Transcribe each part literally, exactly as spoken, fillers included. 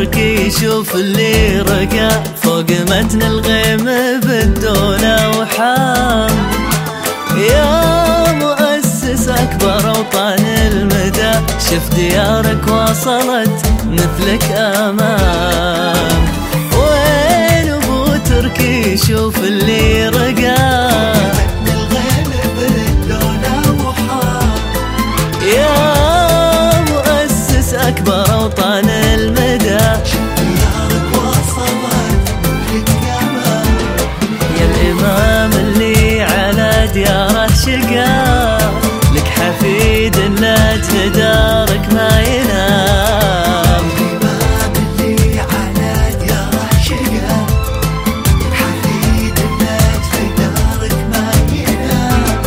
تركي شوف اللي رقى فوق متن الغيم بالدولة وحام. يا مؤسس أكبر أوطان المدى شف ديارك وصلت مثلك أمام. وين أبو تركي شوف اللي رقى أكبر أوطان المدى ديارك وصلت مثلك أمام. يا الإمام اللي على دياره شقا لك حفيد لا تدارك ما ينام. الإمام اللي على دياره شقا لك حفيد لا تدارك ما ينام.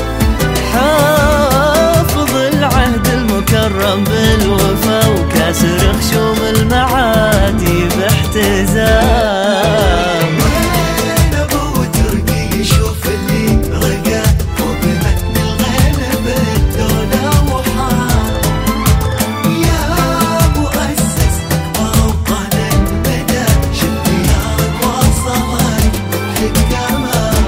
حافظ العهد المكرم بالوفا كاسر خشوم المعادي باحتزام. وين أبو تركي شوف اللي رقى فوق متن الغيم بالدولة وحام. يا مؤسس أكبر أوطان المدى شف ديارك وصلت مثلك أمام.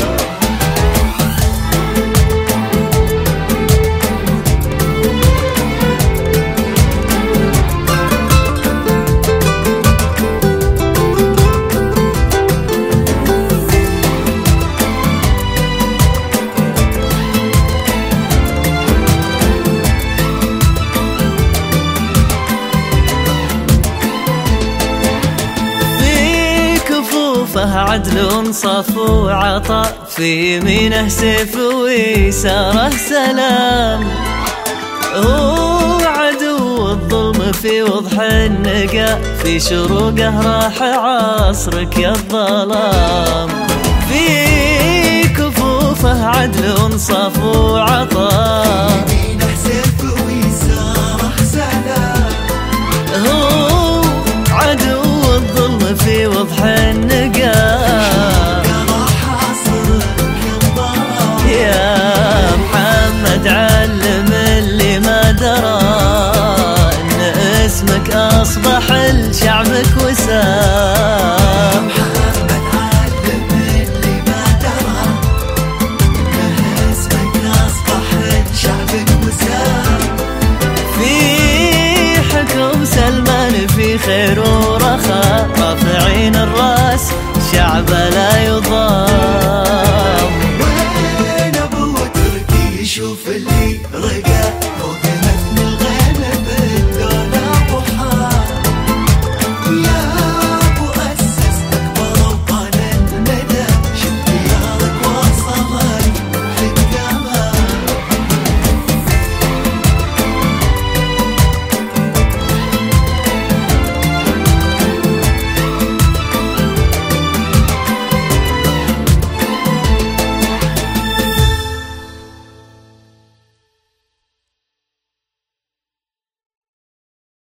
عدل وانصاف وعطاء في يمينه سيف ويساره سلام. هو عدو الظلم في وضح النقا في شروقه راح عصرك يا الظلام. في كفوفه عدل وانصاف وعطاء يمينه سيف ويساره سلام. هو عدو الظلم في وضح النقا يا محمد علم اللي ما درى ان اسمك اصبح لشعبك وسام. محمد علم اللي ما درى ان اسمك اصبح لشعبك وسام. في حكم سلمان في خير ورخاء رافعين الراس شعب لا يضام. وين أبو تركي شوف اللي رقى